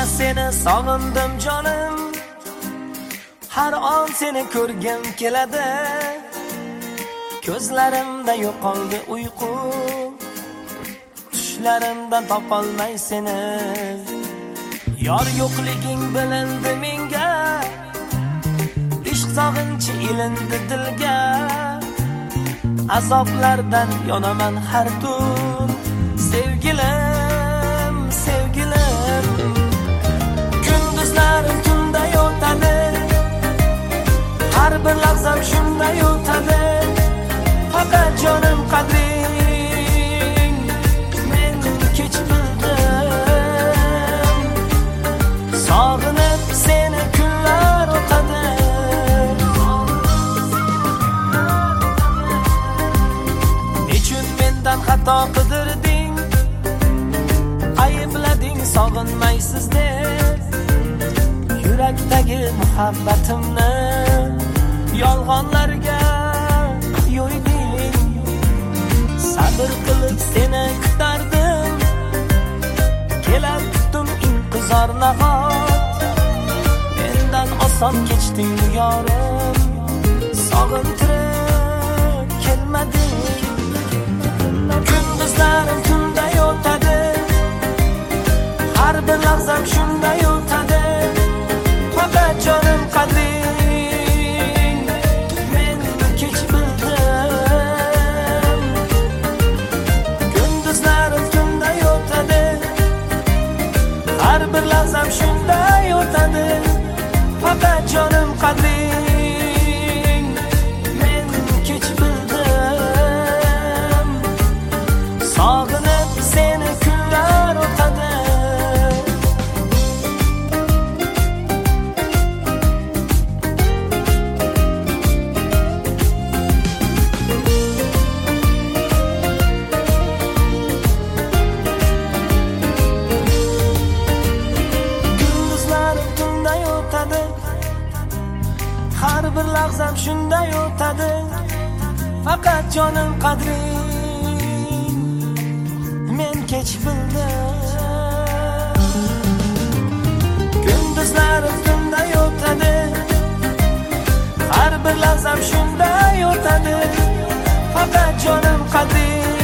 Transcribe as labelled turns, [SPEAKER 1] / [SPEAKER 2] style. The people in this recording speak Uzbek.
[SPEAKER 1] seni sog'indim jonim, har on seni ko'rgim keladi. Ko'zlarimda yo'qoldi uyqu, tushlarimdan topolmay seni. Yor yo'qliging bilindi menga, ishq sog'inchi ilindi dilga. Azoblardan yonaman har tun, sevgilim, sevgilim. Kunduzlarim tunda o'tadi, har bir lahzam shunday o'tadi. Faqat jonim qadring men kech bildim. Sog'inib seni kunlar o'tadi. Nechun mendan xato qidirding, ayblading sog'inmaysiz deb. Yurakdagi muhabbatimni yolg'onlarga yo'yding. Sabr qilib seni kutardim, kelar kutdim intizor nahot. Mendan oson kechding yorim, sog'intirib kelmading. Kunduzlarim tunday o'tadi, har bir lahzam shunday o'tadi. Faqat jonim qadring men kech bildim. Kunduzlarim tunday o'tadi, har bir lahzam shunday o'tadi. Faqat jonim qadring men kech bildim. Sog'inib seni kunlar o'tadi. Har bir lahzam shunday o'tadi. Faqat jonim qadring men kech bildim. Kunduzlarim tunday o'tadi, har bir lahzam shunday o'tadi. Faqat jonim qadring